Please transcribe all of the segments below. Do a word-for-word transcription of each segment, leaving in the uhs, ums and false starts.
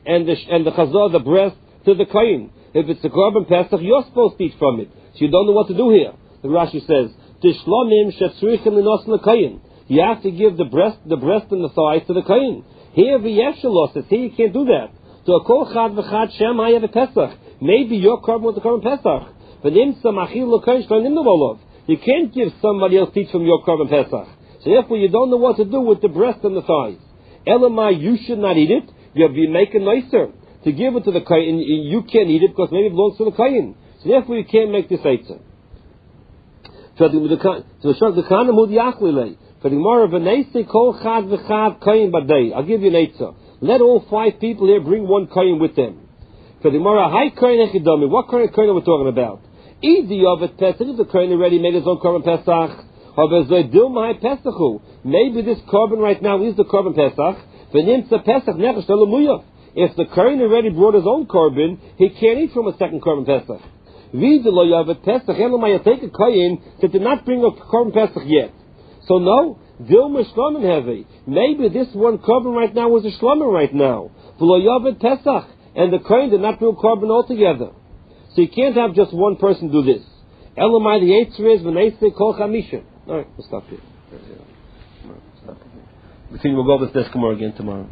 and the and the chazor, the breast, to the kohen. If it's the korban pesach, you're supposed to eat from it. So you don't know what to do here. The Rashi says, "Tishlomim shetzrichim linos lekohen." You have to give the breast, the breast and the thighs to the kohen. Here, v'yeshalos says, here you can't do that. So a kol chad v'chad shem hayav pesach. Maybe your korban with the korban pesach. V'nim samachil lekohen shlonim nevolov. You can't give somebody else teach from your korban pesach. So therefore, you don't know what to do with the breast and the thighs. Elamai, you should not eat it. You have to make it nicer to give it to the kohen. You can't eat it because maybe it belongs to the kohen. So therefore, you can't make this eitzah. So the kanim hu diachlilei. For the Gemara, v'neisei kol chad v'chad kohen badei. I'll give you an eitzah. Let all five people here bring one kohen with them. For the Gemara, hai kohen echidami. What kind of kohen are we talking about? Idi of it pesach. If the kohen already made his own korban pesach. Maybe this korban right now is the korban pesach. If the kohen already brought his own korban, he can't eat from a second korban pesach. Take a kohen that did not bring a korban pesach yet. So no, maybe this one korban right now was a shlomer right now. And the kohen did not bring a korban altogether. So you can't have just one person do this. Elamai, the answer is v'neisei kol chamisha. All right, we'll stop here. We think we'll go over this tomorrow again tomorrow.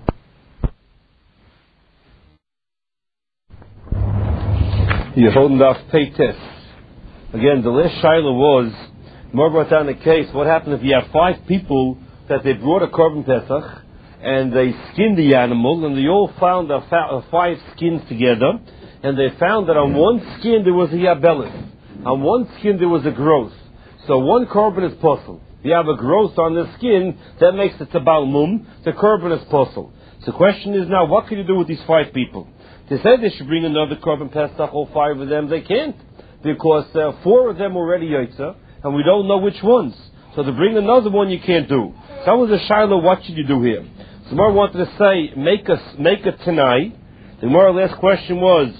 You're holding off pay test. Again, the last shaila was, more brought down the case, what happened if you have five people that they brought a korban pesach, and they skinned the animal, and they all found the fa- five skins together, and they found that on one skin there was a yabelis, on one skin there was a growth. So one korban is possible. If you have a growth on the skin, that makes it a balmum. The korban is possible. So the question is now, what can you do with these five people? They said they should bring another korban pesach, all five of them. They can't, because uh, four of them already yotza, and we don't know which ones. So to bring another one, you can't do. That was a shiloh. What should you do here? So Gemara wanted to say, make a make a tanai. The Gemara last question was,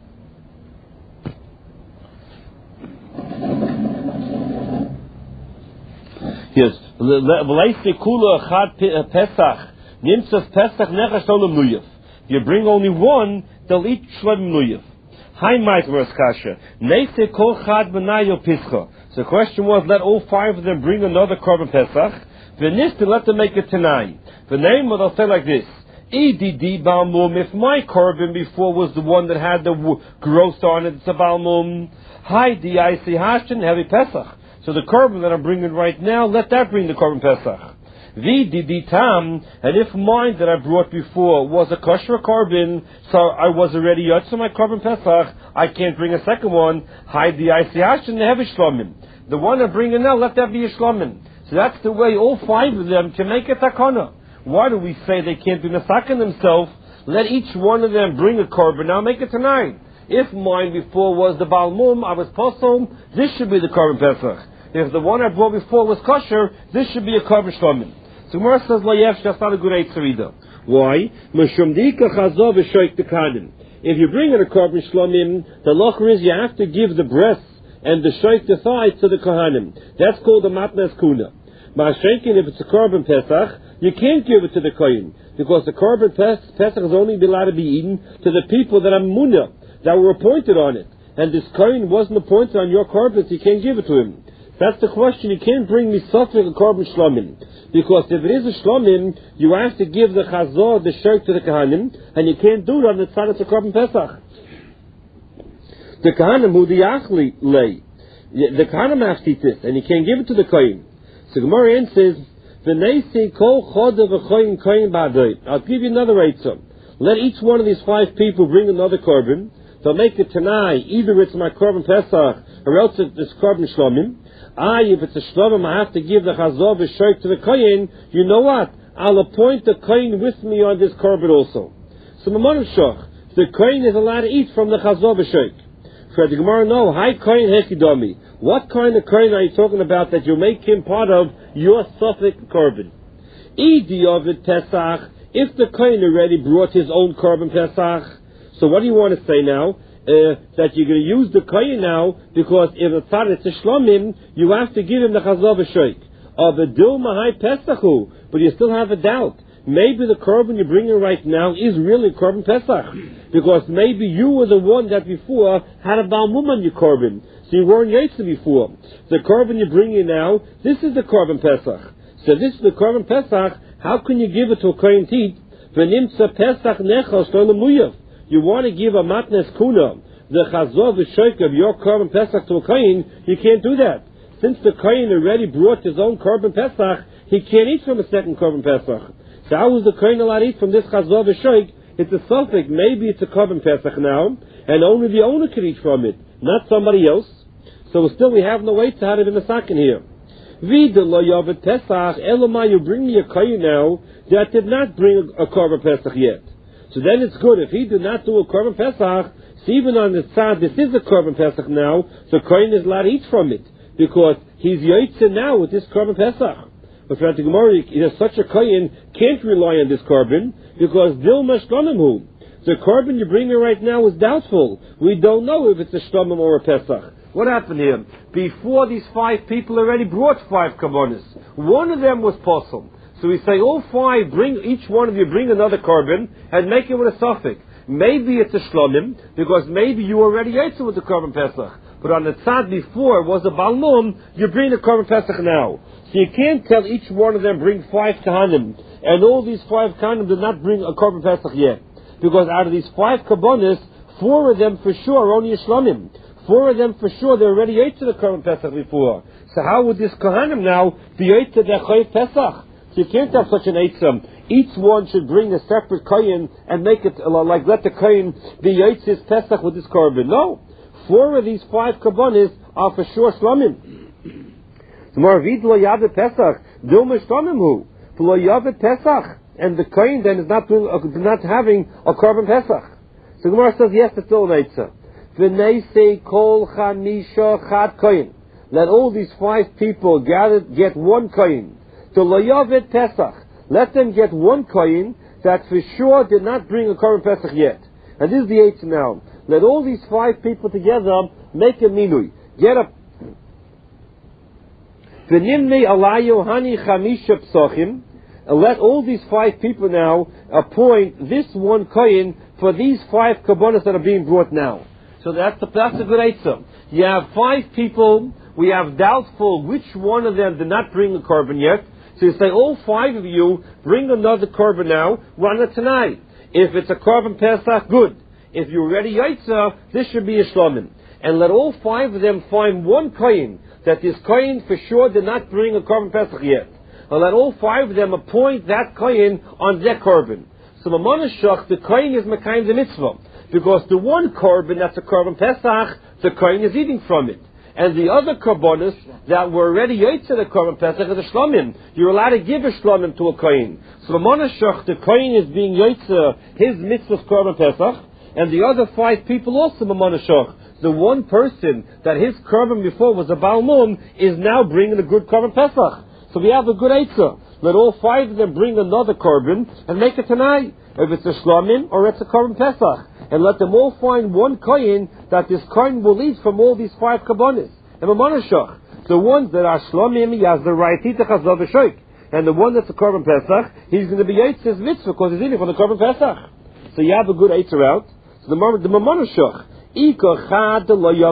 yes, you bring only one, they'll eat shleim nuyef. Hi, Mike Raskasha. Neise kol chad benayo pischa. So the question was, let all five of them bring another korban pesach. V'nistin, let them make a tanai. The name of they'll say like this: Edidi balmum. If my korban before was the one that had the w- growth on it, it's a balmum. Hi, di I see hashin heavy pesach. So the korban that I'm bringing right now, let that bring the korban pesach. V'didi tam, and if mine that I brought before was a kosher korban, so I was already yotz my korban pesach, I can't bring a second one. Hi, di I see hashin heavy shlomim. The one I'm bringing now, let that be a shlomim. So that's the way all five of them can make a takana. Why do we say they can't do nasakin themselves? Let each one of them bring a korban. Now make it tonight. If mine before was the balmum, I was posel, this should be the korban pesach. If the one I brought before was kosher, this should be a korban shlomim. So Gemara says, "Layev, that's not a good eitzah either." Why? If you bring in a korban shlomim, the locher is you have to give the breasts and the shoik the thighs to the kohanim. That's called the matnas kuna. Ma'ashenkin, if it's a korban pesach, you can't give it to the kohen, because the korban pesach is only allowed to be eaten to the people that are munah, that were appointed on it. And this kohen wasn't appointed on your korban, so you can't give it to him. That's the question. You can't bring misafik a korban shlomim, because if it is a shlomim, you have to give the chazor, the shirk to the kahanim, and you can't do it on the side of the korban pesach. The kahanim who the achli lay, the kahanim have to eat this, and you can't give it to the kohen. So Gemara says, "V'neisi kol chodev v'choyin koyin ba'adoi." I'll give you another eitzah. Let each one of these five people bring another korban. They'll make it tanai. Either it's my korban pesach, or else it's korban shlomim. Ah, if it's a shlomim, I have to give the chazor v'shoik to the kohen. You know what? I'll appoint the kohen with me on this korban also. So Mammon Shoch, the kohen is allowed to eat from the chazor v'shoik. For the Gemara, no. Hi kohen hekidomi. What kind of kohen are you talking about that you make him part of your suffix korban? Idi of it pesach. If the kohen already brought his own korban pesach, so what do you want to say now? Uh, that you're going to use the kohen now, because if it's part of the shlomim, you have to give him the chazor v'shoik of a dilma hai pesachu. But you still have a doubt. maybe the korban you're bringing right now is really korban Pesach, because maybe you were the one that before had a Baal Mum on your korban, so you weren't Yotze before. The korban you're bringing now, this is the korban Pesach. So this is the korban Pesach. How can you give it to a kohen tit? V'nimtza Pesach nechal shloim muyav. You want to give a matnes kuna, the chazor v'shoik of your korban Pesach to a kohen, you can't do that. Since the kohen already brought his own korban Pesach, he can't eat from a second korban Pesach. So how is the kohen allowed to eat from this chazor v'shoik? It's a suffix. Maybe it's a korban Pesach now, and only the owner can eat from it, not somebody else. So still we have no way to have it in the second here. Videlo yavet Pesach, Elomai, you bring me a kohen now that did not bring a, a korban Pesach yet. So then it's good. If he did not do a korban Pesach, so even on the tzad, this is a korban Pesach now, the kohen is allowed to eat from it, because he's Yotze now with this korban Pesach. But for the Gemara, such a kohen can't rely on this korban, because dil mashkanimhu. The korban you're bringing right now is doubtful. We don't know if it's a shlamim or a Pesach. What happened here? Before these five people already brought five karbonis. One of them was possible. So we say, all five, bring, each one of you bring another korban and make it with a suffix. Maybe it's a shlamim, because maybe you already ate it with the korban Pesach. But on the tzad before it was a Baal Mum, you bring the korban Pesach now. So you can't tell each one of them bring five kahanim, and all these five kahanim did not bring a korban Pesach yet. Because out of these five karbonis, four of them for sure are only a shlamim. Four of them for sure they already ate to the korban Pesach before. So how would this kahanim now be ate to their chayiv Pesach? So you can't have such an eitzam. Each one should bring a separate kohen and make it like let the kohen be ate his Pesach with this korban. No, four of these five karbonis are for sure shlamim. Marvid lo yavet Pesach, dil mishtamimhu, lo yavet Pesach, and the kohen then is not doing, uh, not having a korban Pesach. So Gemara says yes, it's still an eitzah. V'neisei kol chamisha chad kohen. Let all these five people gather get one kohen. To lo yavet Pesach, let them get one kohen that for sure did not bring a korban Pesach yet. And this is the eitzah now. Let all these five people together make a minui. Get a V'nimnei alayu hani chamisha psochim, and let all these five people now appoint this one kohen for these five karbonos that are being brought now. So that's a, that's a good eitzah. You have five people, we have doubtful which one of them did not bring a korban yet. So you say, all five of you, bring another korban now, run it tonight. If it's a korban Pesach, good. If you're ready Yotze, this should be a shlamim. And let all five of them find one kohen, that this kohen for sure did not bring a korban Pesach yet. And let all five of them appoint that kohen on their korban. So the Monashach, the kohen is Mekayim the mitzvah. Because the one korban that's a korban Pesach, the kohen is eating from it. And the other korbanos that were already Yotze the korban Pesach is a shlamim. You're allowed to give a shlamim to a kohen. So the Monashach, the kohen is being Yotze his mitzvah korban Pesach, and the other five people also the Monashach. The one person that his korban before was a Baal Mum is now bringing a good korban Pesach. So we have a good eitzah. Let all five of them bring another korban and make it tonight. If it's a shlamim or it's a korban Pesach. And let them all find one kohen that this kohen will eat from all these five karbonis. And a monashach. The ones that are shlamim, he has the right to chazav v'shoik. And the one that's a korban Pesach, he's going to be Yotz's mitzvah because he's eating from the korban Pesach. So you have a good eitzah out. So the the monashach. Out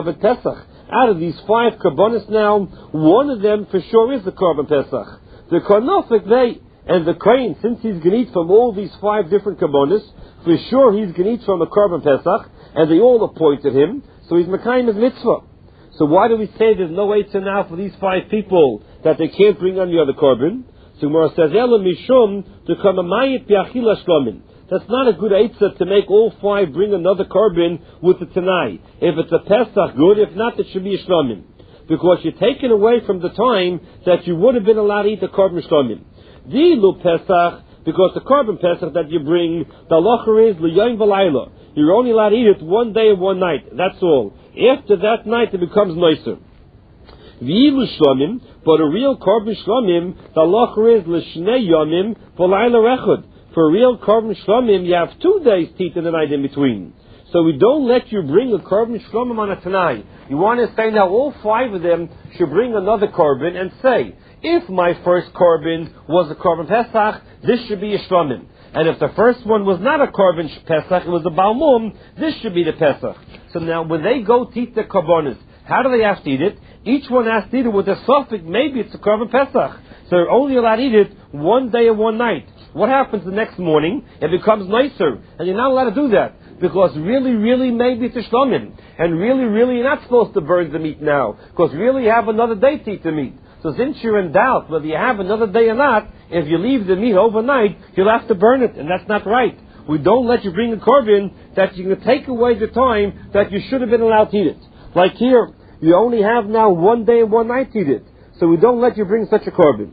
of these five karbonis now, one of them for sure is the korban Pesach. The karnofik they, and the kohen, since he's going to eat from all these five different karbonis, for sure he's going to eat from the korban Pesach, and they all appointed him, so he's mekayim his mitzvah. So why do we say there's no eitzah now for these five people, that they can't bring on the other korban? So Gemara says, Ela mishum to kamamayit bi'achila shlomin. That's not a good eitzah to make all five bring another korban with the Tanai. If it's a Pesach, good. If not, it should be a shlamim. Because you're taken away from the time that you would have been allowed to eat the korban shlamim. Dilu Pesach, because the korban Pesach that you bring, the halacha is l'yom v'layla. You're only allowed to eat it one day and one night. That's all. After that night, it becomes nicer. V'ilu shlamim, but a real korban shlamim, the halacha is l'shnei yomim v'layla rechud. For real korban shlamim, you have two days teeth in the night in between. So we don't let you bring a korban shlamim on a tanai. You want to say now all five of them should bring another korban and say, if my first korban was a korban Pesach, this should be a shlomim. And if the first one was not a korban Pesach, it was a balmum, this should be the Pesach. So now when they go to eat the korbanos, how do they have to eat it? Each one has to eat it with a suffix, maybe it's a korban Pesach. So they're only allowed to eat it one day and one night. What happens the next morning? It becomes nicer. And you're not allowed to do that. Because really, really, maybe it's a shlomim. And really, really, you're not supposed to burn the meat now. Because really you have another day to eat the meat. So since you're in doubt whether you have another day or not, if you leave the meat overnight, you'll have to burn it. And that's not right. We don't let you bring a korban that you can take away the time that you should have been allowed to eat it. Like here, you only have now one day and one night to eat it. So we don't let you bring such a korban.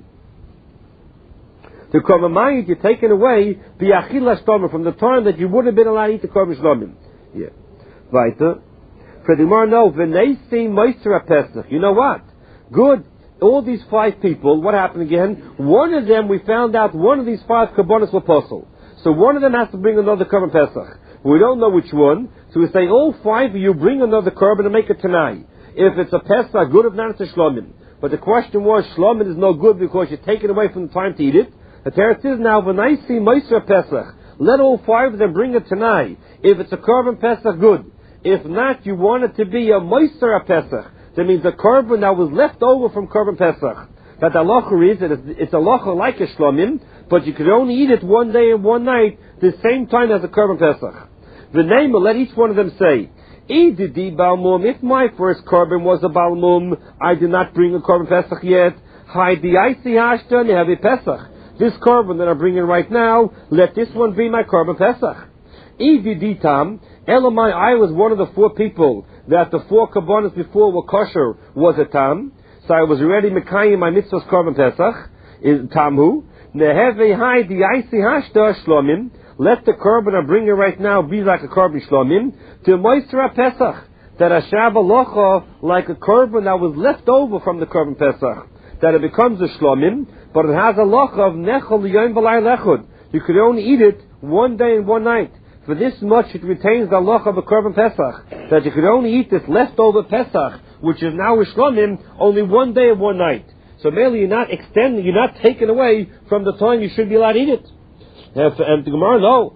The korban mayit, you're taken away bi'achila shtomim, from the time that you would have been allowed to eat the korban shlomim. Yeah. Weiter. For the more no, v'neisi moisera pesach. You know what? Good. All these five people, what happened again? One of them, we found out one of these five korbanos were posel. So one of them has to bring another korban pesach. We don't know which one. So we say, all five of you bring another korban and make it tonight. If it's a pesach, good. If not, it's a shlomim. But the question was, shlomim is no good because you're taken away from the time to eat it. The teretz is now, v'naisi moisera pesach. Let all five of them bring it tonight. If it's a korban pesach, good. If not, you want it to be a moisera pesach. That means a korban that was left over from korban pesach. That the halacha is that it's a halacha like a shlomim, but you could only eat it one day and one night, the same time as a korban pesach. The name, let each one of them say, Ididi balmum. If my first korban was a balmum, I did not bring a korban pesach yet. Hi di aisi hashta nehavi pesach. This korban that I'm bringing right now, let this one be my korban pesach. Ididi tam. Elamai, I was one of the four people that the four korbanos before were kosher was a tam. So I was already mekayim my mitzvah's korban pesach. Is tamu. Neheve hai di aisi hashta shlomim. Let the korban I'm bringing right now be like a korban shlomim. To moisera pesach. That a shabalocha like a korban that was left over from the korban pesach. That it becomes a shlomim. But it has a locha of nechol yom v'lay lechud. You could only eat it one day and one night. For this much it retains the locha of a korban pesach. That you could only eat this leftover pesach, which is now a shlomim, only one day and one night. So merely you're not extending, you're not taking away from the time you should be allowed to eat it. And the Gemara, no.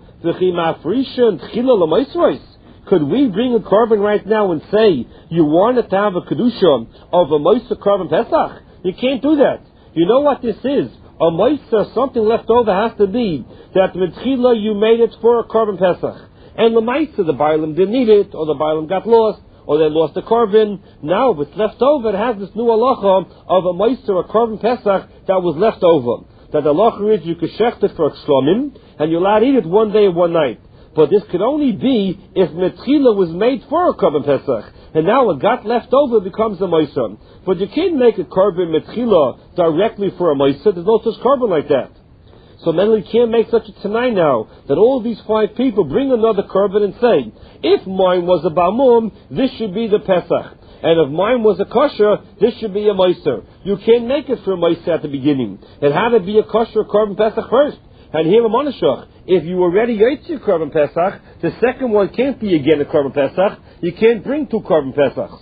Could we bring a korban right now and say, you wanted to have a kedusha of a moisa korban pesach? You can't do that. You know what this is? A moisa, something left over has to be that mitchila you made it for a korban pesach. And the moisa, the bailam didn't need it, or the bailam got lost, or they lost the korban. Now, if it's left over, it has this new halacha of a moisa, a korban pesach that was left over. That the halacha is you can shecht it for a shlomim, and you're allowed to eat it one day and one night. But this could only be if mitchila was made for a korban pesach. And now it got left over, it becomes a moisa. But you can't make a korban mitchila directly for a moisa. There's no such korban like that. So then we can't make such a tanai now, that all these five people bring another korban and say, if mine was a balmum, this should be the pesach. And if mine was a kosher, this should be a moisa. You can't make it for a moisa at the beginning. It had to be a kosher korban pesach first. And here a monashach, if you already ate your korban pesach, the second one can't be again a korban pesach. You can't bring two korban pesachs.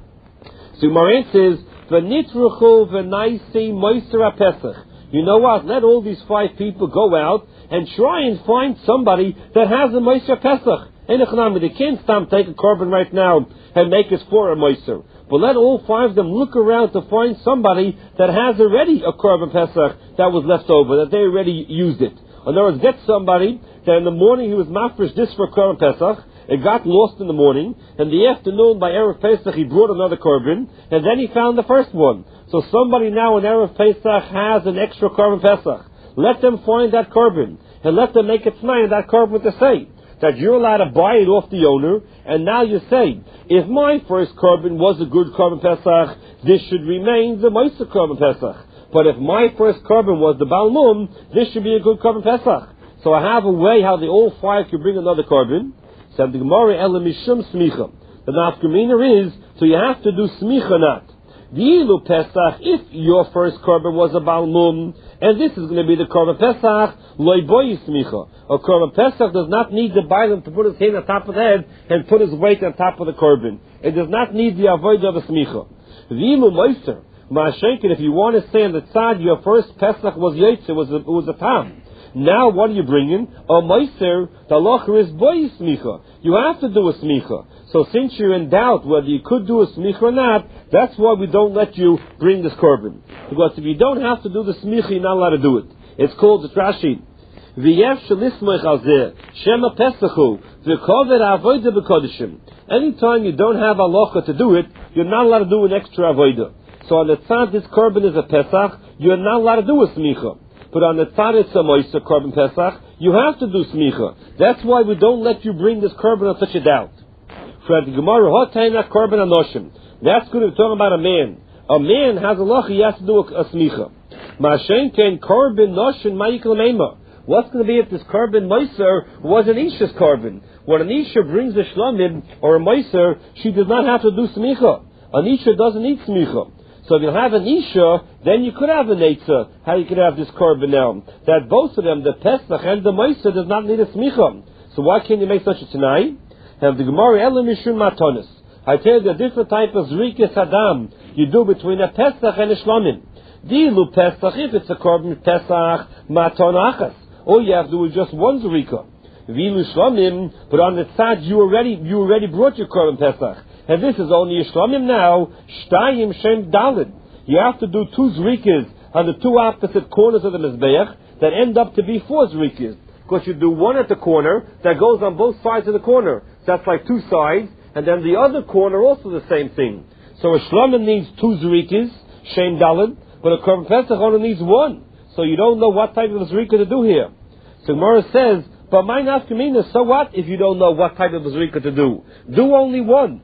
So Maran says, "V'nitruchu v'naisi moisera pesach." You know what? Let all these five people go out and try and find somebody that has a moisera pesach. They can't stop take a korban right now and make it for a moiser. But let all five of them look around to find somebody that has already a korban pesach that was left over, that they already used it. In other words, get somebody that in the morning he was mafresh this for korban pesach, it got lost in the morning, and the afternoon by Erev Pesach he brought another korban, and then he found the first one. So somebody now in Erev Pesach has an extra korban pesach. Let them find that korban, and let them make it tonight that korban to say that you're allowed to buy it off the owner, and now you say, if my first korban was a good korban pesach, this should remain the moisa korban pesach. But if my first korban was the balmum, this should be a good korban pesach. So I have a way how they all five can bring another korban. Said the Gemara, Ela mishum smicha. The nafkamina is, so you have to do smicha not. V'ilu pesach, if your first korban was a balmum, and this is going to be the korban pesach, loy boy smicha. A korban pesach does not need the bailam to put his hand on top of the head and put his weight on top of the korban. It does not need the avoid of a smicha. V'ilu moiser, Ma'ashenkin, if you want to say on the tzad, your first Pesach was Yetzer, it was a, it was a tam. Now what are you bringing? A Meiser, the halacha is boy smicha. You have to do a smicha. So since you're in doubt whether you could do a smicha or not, that's why we don't let you bring this korban. Because if you don't have to do the smicha, you're not allowed to do it. It's called the Rashi. V'yev shalismoich al zeh, shema pesachu, v'kovet avodah b'kodeshim. Anytime you don't have halacha to do it, you're not allowed to do an extra avodah. So on the tzad, this korban is a Pesach, you're not allowed to do a smicha. But on the tzad, it's a moiser korban Pesach, you have to do smicha. That's why we don't let you bring this korban on such a doubt. For the Gemara, hotayna korban anoshim. That's good if we're talking about a man. A man has a loch, he has to do a, a smicha. Ma'ashen ken korban noshin ma'ikal meima. What's going to be if this korban moiser was an isha's korban? When an isha brings a shlamim or a moiser, she does not have to do smicha. An isha doesn't need smicha. So if you have an isha, then you could have an eitzah. How you could have this korban now? That both of them, the Pesach and the moiser, does not need a smicha. So why can't you make such a tanai? Have the Gemara elam mishum matonis. I tell you the different type of zrikas hadam you do between a Pesach and a shlamim. Dilu Pesach, if it's a korban Pesach matonachas, all you have to do is just one zrika. Vilu shlamim, but on the tzad you already you already brought your korban Pesach. And this is only a shlamim now, shtayim shem dalid. You have to do two zrikas on the two opposite corners of the mizbeach that end up to be four zrikas. Because you do one at the corner that goes on both sides of the corner. So that's like two sides, and then the other corner also the same thing. So a shlamim needs two zrikas, shem dalid, but a korban Pesach only needs one. So you don't know what type of zrika to do here. So Gemara says, but my nafkamina, so what if you don't know what type of zrika to do? Do only one.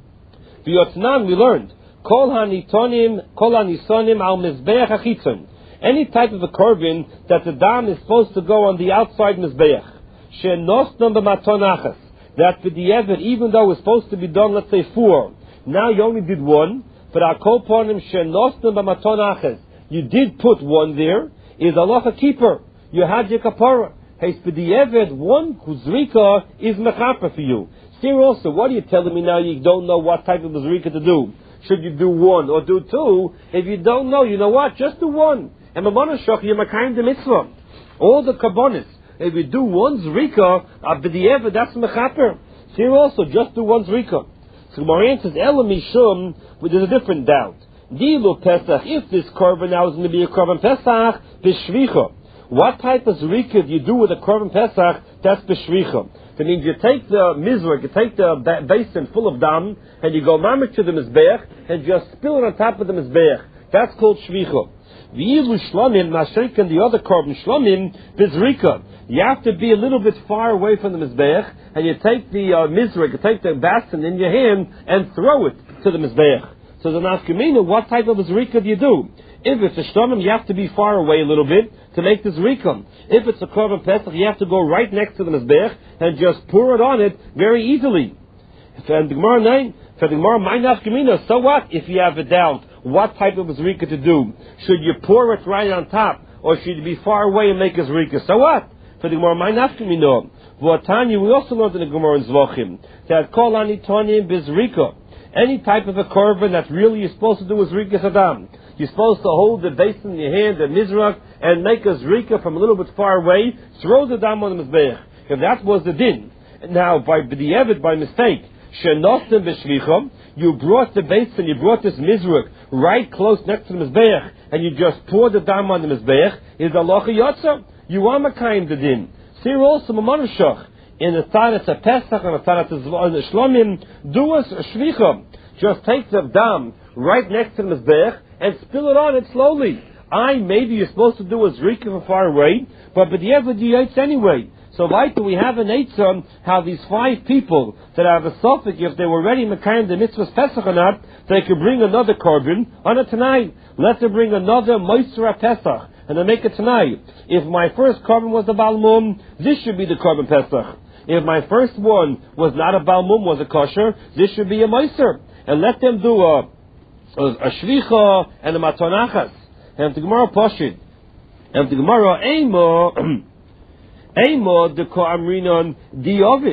V'yotnan, we learned, kol hanitonim, kol hanisonim al mizbeach achitzon. Any type of a korban that the dam is supposed to go on the outside mizbeach. She'nosnom b'matonachas. That for the evet, even though it's supposed to be done, let's say four, now you only did one. But our kolponim she'nosnom b'matonachas. You did put one there. Is Allah a keeper? You had your kapara. Hey, for the evet, one kuzrika is mechaper for you. Here also, what are you telling me now? You don't know what type of zrika to do. Should you do one or do two? If you don't know, you know what? Just do one. And Mamanashach, you're makayim the mitzvah. All the kabbonis. If you do one zrika, abdiyeva, that's mechaper. Here also, just do one zrika. So Marian says, Ela mishum, but there's a different doubt. Dilu Pesach, if this korban now is going to be a korban Pesach, b'shvicha. What type of zrika do you do with a korban Pesach? That's b'shvicha. That means you take the mizrach, you take the basin full of dam, and you go mamach to the mizbeach, and just spill it on top of the mizbeach. That's called shvicha. V'ilu shlamim, mashrik, and the other korban shlamim, b'zrika. You have to be a little bit far away from the mizbeach, and you take the uh, mizrach, you take the basin in your hand, and throw it to the mizbeach. So the nafkamina, what type of zrika do you do? If it's a shlamim, you have to be far away a little bit to make the zrika. If it's a korban Pesach, you have to go right next to the mizbeach and just pour it on it very easily. And the Gemara nine, for the Gemara my nafkamina, so what if you have a doubt what type of zrika to do? Should you pour it right on top, or should you be far away and make a zrika? So what? For the Gemara my nafkamina, v'atanya, we also learned in the Gemara in Zvachim that kol anitonim bizrika. Any type of a korban that really you're supposed to do is zrika sadam. You're supposed to hold the basin in your hand, the mizrach, and make a zrika from a little bit far away, throw the dam on the mizbeach. If that was the din. Now, by the evet, by mistake, shenostem b'shvicham, you brought the basin, you brought this mizrach right close next to the mizbeach, and you just poured the dam on the mizbeach, is Allah yotza. You are makayim the din. See also mamanashach. In the Taras of Pesach and the Taras of Shlomim, do us a shvicha. Just take the dam right next to the mizbeach and spill it on it slowly. I maybe you're supposed to do a zrika from far away, but but the evad you eats anyway. So like we have an eitzah how these five people that have a suffix, if they were ready mekayim the mitzvahs Pesach or not, they could bring another korban on it tonight. Let them bring another moisra Pesach and they make it tonight. If my first korban was the balmum, this should be the korban Pesach. If my first one was not a balmum, was a kosher, this should be a moiser. And let them do a, a, a shvicha and a matonachas. And the Gemara Pashid. And the Gemara Eimo, Eimo de Ko'amrinon di Ovid.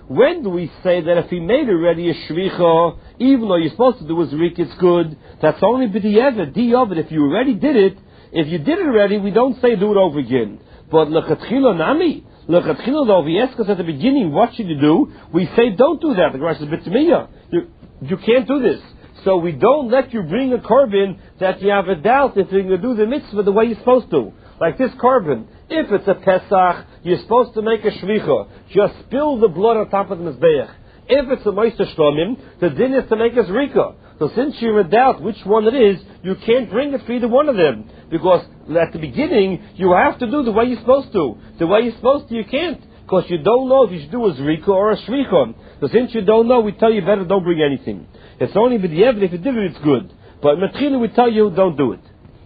When do we say that if he made already a shvicha, even though you're supposed to do a zrik, it's good? That's only b'di'evet, di'ovet. If you already did it, if you did it already, we don't say do it over again. But l'chatchila nami, l'chatchila though, if he asks us at the beginning, what should you do? We say don't do that. The Gemara says, b'tzmiya, you, you can't do this. So we don't let you bring a korban that you have a doubt if you're going to do the mitzvah the way you're supposed to. Like this korban. If it's a Pesach, you're supposed to make a shvicha. Just spill the blood on top of the mizbeach. If it's a Moshe Shlomim, the din is to make a zrika. So since you're in doubt which one it is, you can't bring it for either one of them. Because at the beginning, you have to do the way you're supposed to. The way you're supposed to, you can't. Because you don't know if you should do a zrika or a shvicha. So since you don't know, we tell you better don't bring anything. It's only with the evidence, if you did it, it's good. But Matchila, we tell you, don't do it.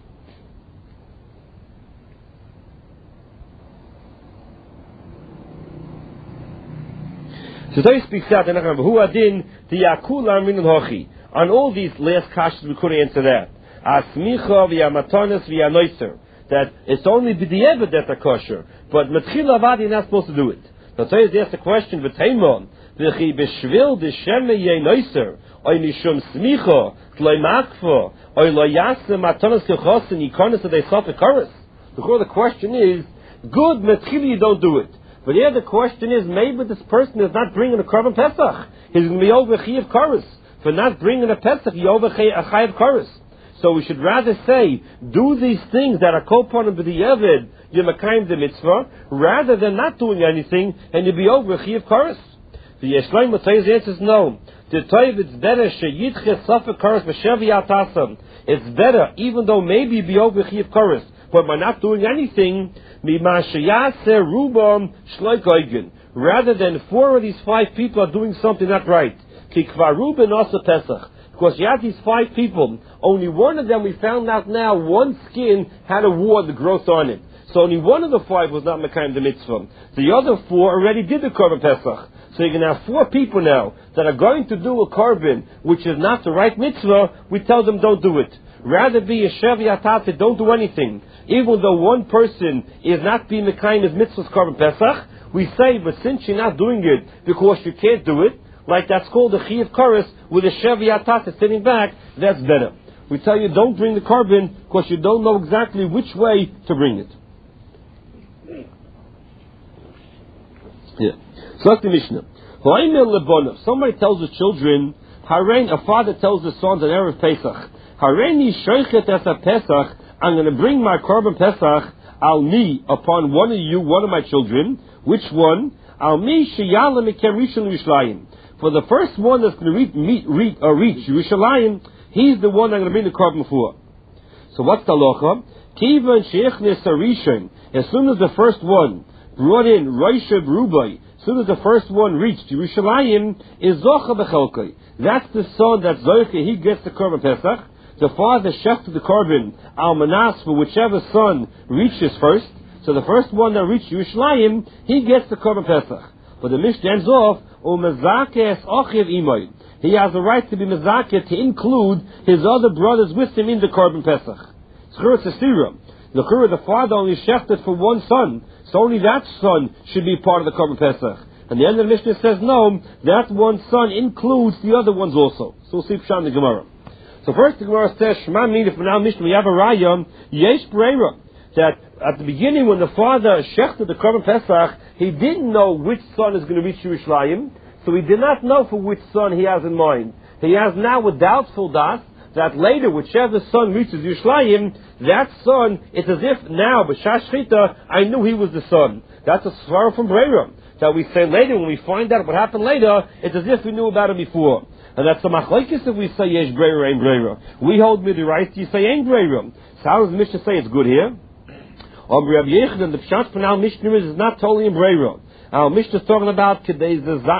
So Toy speaks out, who adin the yakula min hochi. On all these last kashas, we couldn't answer that. Asmicha via matanis via noiser. That it's only b'di'evet that are kosher. But Matchila avad, you're not supposed to do it. So Toy asked the question, v'teimon, v'chi b'shvil d'sheme ye noiser. Oy mishum smicha, tloi makfo, oy lo yasem matanas kechosin yikonis adei sofik koris. The question is, good, Matchila, you don't do it. But here the question is, maybe this person is not bringing a korban pesach. He's going to be over chayav koris. For not bringing a pesach, he's over chayav koris. So we should rather say, do these things that are koponim b'di'evid, you're makayim the mitzvah, rather than not doing anything, and you'll be over chayav koris. The Yeshleim Matay's answer is no. The Toiv, it's better, sheyitche sofik koris b'shevi atasam. It's better, even though maybe you be over chayav koris, but by not doing anything, rather than four of these five people are doing something not right. Because you have these five people, only one of them we found out now, one skin had a wart, the growth on it. So only one of the five was not Mekayim the mitzvah. The other four already did the korban pesach. So you're going to have four people now that are going to do a korban which is not the right mitzvah. We tell them don't do it. Rather be a shevi atate, don't do anything. Even though one person is not being Mekayim his mitzvah's korban pesach, we say, but since you're not doing it because you can't do it, like that's called the chayav koris with a shevi atate sitting back, that's better. We tell you don't bring the korban because you don't know exactly which way to bring it. Yeah. So that's the Mishnah. Somebody tells the children, a father tells the sons on Erev Pesach, Hareni shoichet es a Pesach, I'm going to bring my korban Pesach al me upon one of you, one of my children. Which one? Al me sheyala mekem rishon Yerushalayim. For the first one that's going to reach, meet, reach, uh, reach Yerushalayim, he's the one I'm going to bring the korban for. So what's the halacha? Kivan sheichnes harishon. As soon as the first one brought in Roisha Berubai, as soon as the first one reached Yerushalayim, is zocha bechelkai. That's the son that's zocha. He gets the korban Pesach. The father shechted the korban al manas for whichever son reaches first. So the first one that reached Yerushalayim, he gets the korban Pesach. But the Mishnah ends off, umezakes ochiv imoy. He has the right to be mezakeh, to include his other brothers with him in the korban Pesach. Zchur tzesira. The Chura, the father only shechted for one son, so only that son should be part of the korban Pesach. And the end of the Mishnah says no, that one son includes the other ones also. So we'll see Pshat in the Gemara. So first the Gemara says, Shema mean if now Mishnah we have a raya, yesh breira, that at the beginning when the father shechted the korban Pesach, he didn't know which son is going to reach Yerushalayim, so he did not know for which son he has in mind. He has now a doubtful das, that later whichever son reaches Yerushalayim, that son, it's as if now, b'shas shchita, I knew he was the son. That's a svara from breira. That we say later, when we find out what happened later, it's as if we knew about it before. And that's the machlokes if we say yesh breira, ain't breira. We hold midiraisa, you say ain't breira. So how does the Mishnah say it's good here? Or Rabbi Yechon, the pshat for now Mishnah is not totally in breira. Our Mishnah is talking about kedei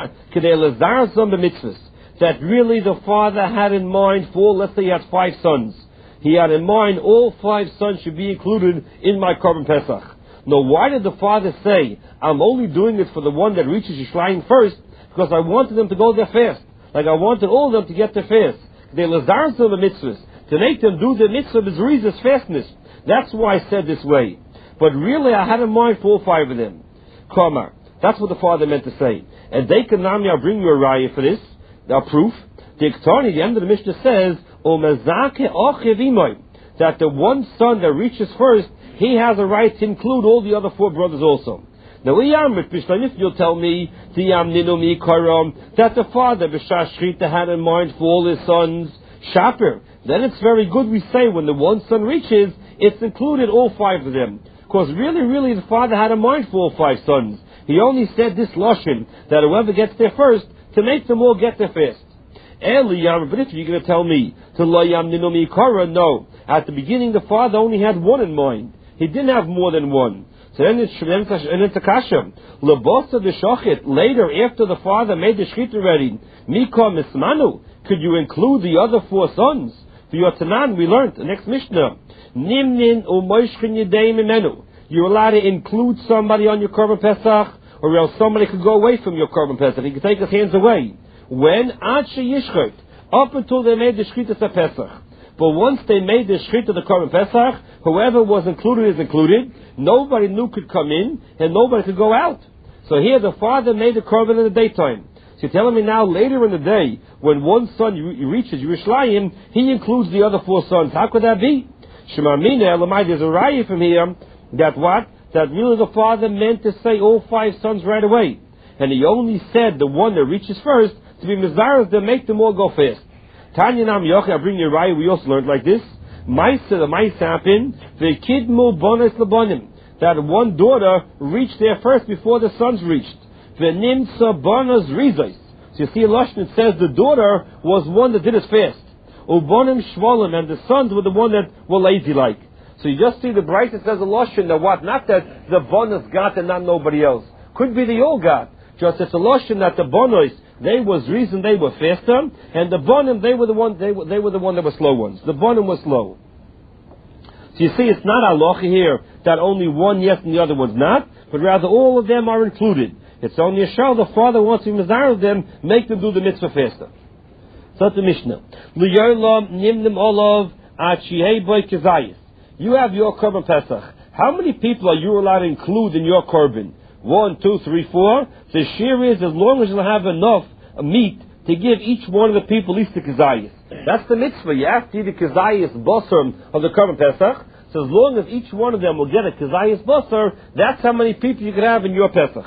lezar zon b'mitzvahs. That really the father had in mind for, let's say he has five sons. He had in mind all five sons should be included in my korban Pesach. Now why did the father say, I'm only doing it for the one that reaches Yerushalayim first, because I wanted them to go there fast. Like I wanted all of them to get there fast. They lazar to the mitzvahs. To make them do the mitzvah b'zrizas fastness. That's why I said this way. But really I had in mind for all five of them. Kamar. That's what the father meant to say. And they can now I'll bring you a raya for this, a proof. The Iktani, the end of the Mishnah says, that the one son that reaches first, he has a right to include all the other four brothers also. Now, if you'll tell me that the father, B'shas Shrita, had in mind for all his sons, Shaper, then it's very good we say when the one son reaches, it's included all five of them. Because really, really, the father had in mind for all five sons. He only said this Lashon, that whoever gets there first, to make them all get there first. But if you're going to tell me, to no. At the beginning, the father only had one in mind. He didn't have more than one. So then it's, and it's a kasha. Labosa de shochet. Later, after the father made the shechita ready, Mika mismanu. Could you include the other four sons? For your Tanan, we learned the next Mishnah. Nimnin u'moishchin yedei mimenu. You're allowed to include somebody on your Korban Pesach, or else somebody could go away from your Korban Pesach. He could take his hands away. When? Ad sheyishchot. Up until they made the shechita Pesach. But once they made the shechita of the Korban Pesach, whoever was included is included. Nobody new could come in, and nobody could go out. So here the father made the Korban in the daytime. So you're telling me now, later in the day, when one son reaches Yerushalayim, he includes the other four sons. How could that be? Shema Mina, Elamai, there's a raya from here, that what? That really the father meant to say all five sons right away. And he only said the one that reaches first, to be Mizaras, to make them all go fast. Tanya Nam Yochai, I bring you a raya, we also learned like this. Maisa, the Maisa happened, the Kidmu Bonas Labonim, that one daughter reached there first before the sons reached. The Nimsa Bonas Rizais. So you see in Lashon it says the daughter was one that did it fast. Ubonim Shvolim, and the sons were the one that were lazy like. So you just see the bright, it says in Lashon that what? Not that the Bonas got and not nobody else. Could be they all got. Just it's a Lashon that the Bonos, they was reason they were faster, and the Bonim, they were the one they were they were the one that were slow ones. The Bonim was slow. So you see, it's not halacha here that only one yes and the other one's not, but rather all of them are included. It's only a shal the father wants to mizar of them, make them do the mitzvah faster. So that's the Mishnah. You have your Korban Pesach. How many people are you allowed to include in your Korban? One, two, three, four. The shear is as long as you have enough meat to give each one of the people at least the kazayis. That's the mitzvah. You have to eat the kazayis basar of the Korban Pesach. So as long as each one of them will get a kazayis basar, that's how many people you can have in your Pesach.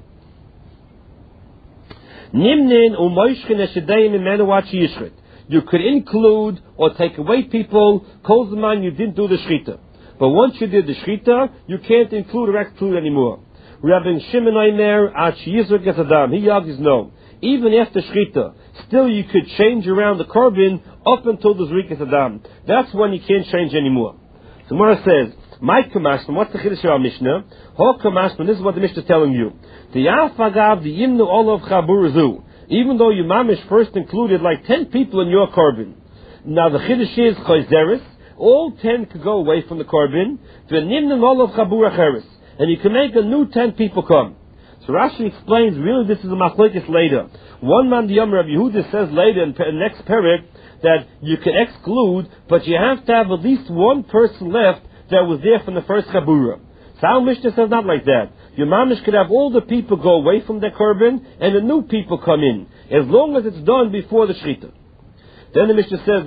Nimnin u'moishchin eshedeim imenu ad sheyishchet. You could include or take away people, kol zaman you didn't do the shechita. But once you did the shechita, you can't include or exclude anymore. Rabbi Shimon Omer, ad sheyizrek es adam. He argues no. Even after shechita, still you could change around the korban up until the zrikas adam. That's when you can't change anymore. So Mora says, my kamashman, what's the chiddush of our Mishnah? Ho kamashman, this is what the Mishnah is telling you. The alfagav, the yimnu olav chaburazu. Even though your mamish first included like ten people in your korban. Now the chiddush is chayzeres. All ten could go away from the korban. The nimnu olav chabur acheres. And you can make a new ten people come. So Rashi explains, really this is a machlokes later. One man, the Yomer of Yehuda, says later in the next parak that you can exclude, but you have to have at least one person left that was there from the first Chabura. So our Mishnah says not like that. Your mamish could have all the people go away from the korban and the new people come in, as long as it's done before the Shechita. Then the Mishnah says,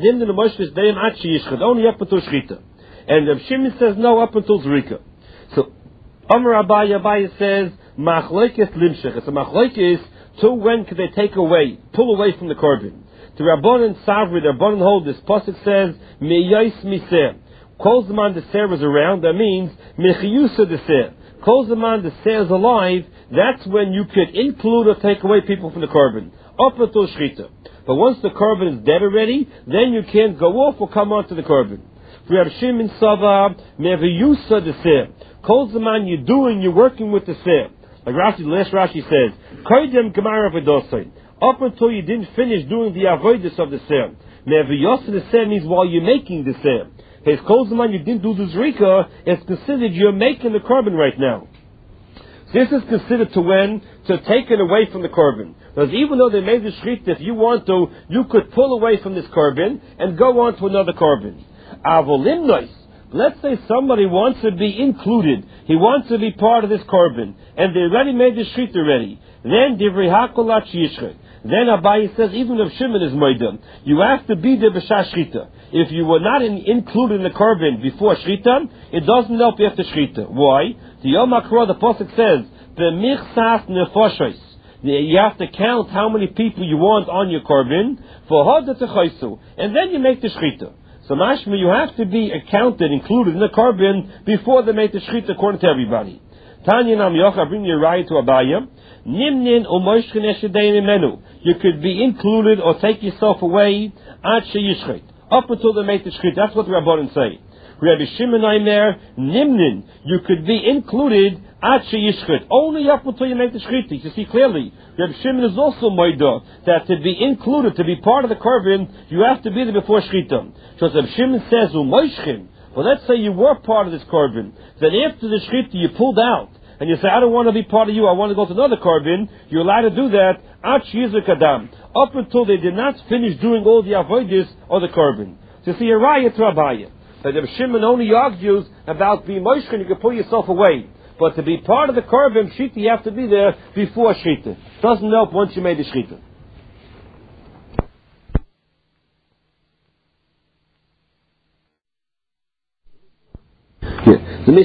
only up until Shechita. And Rav Shimon says no, up until Zrika. So Amar Abaye, Abaye says, Machlokes limshech. It's a machlokes to when could they take away, pull away from the korban. The Rabbanan Savri, the Rabbanan hold this pasuk says, Meyais Miser. Kol zaman the ser is around, that means Mechiyusa the ser. Kol zaman the ser is alive, that's when you could include or take away people from the korban. Up until Shechita. But once the korban is dead already, then you can't go off or come onto the korban. For Rav Shimon Sava, Mechiyusa the ser. Kol zaman you're doing, you're working with the ser. Like Rashi, the last Rashi says, Koydem Gemara V'dosai. Up until you didn't finish doing the avoidus of the ser. Meviyos the ser means while you're making the ser. His kol zaman you didn't do the zrika, it's considered you're making the korban right now. This is considered to when to take it away from the korban. Because even though they made the shechita, if you want to, you could pull away from this korban and go on to another korban. Avolimnois. Let's say somebody wants to be included. He wants to be part of this korban, and they already made the shrit already. Then divrei hakolat shishchet. Then Abaye says, even if Shimon is moidem, you have to be there b'shas shrita. If you were not in, included in the korban before shrita, it doesn't help you after shrita. Why? The Yom HaKrah, the pasuk says, b'michsas nefoshes. You have to count how many people you want on your korban for hoda techaisu, and then you make the shrita. So mashma, you have to be accounted, included in the korban before they make the shrita, according to everybody. Tanya Nam Yocha, bring your right to Abaye. Nimnin u'moishchen eshedein imenu. You could be included or take yourself away ad sheyishchet, up until they make the shchit. That's what the Rabbanan say. Rabbi Shimon Aimer, Nimnin, you could be included ad sheyishchet, only up until you make the shchit. You see clearly, Rabbi Shimon is also moida, that to be included, to be part of the korban, you have to be there before shchita. So Rabbi Shimon says, u'moishchen, well, let's say you were part of this korban, then after the shchita you pulled out, and you say, I don't want to be part of you, I want to go to another korban, you're allowed to do that, ad sheyizuk adam, up until they did not finish doing all the avoidis or the korban. So you see, a raya to Abaye. But Rabbi Shimon only argues about being moishkin, you can pull yourself away. But to be part of the korban, shita, you have to be there before shita. Doesn't help once you made the shita. Yeah.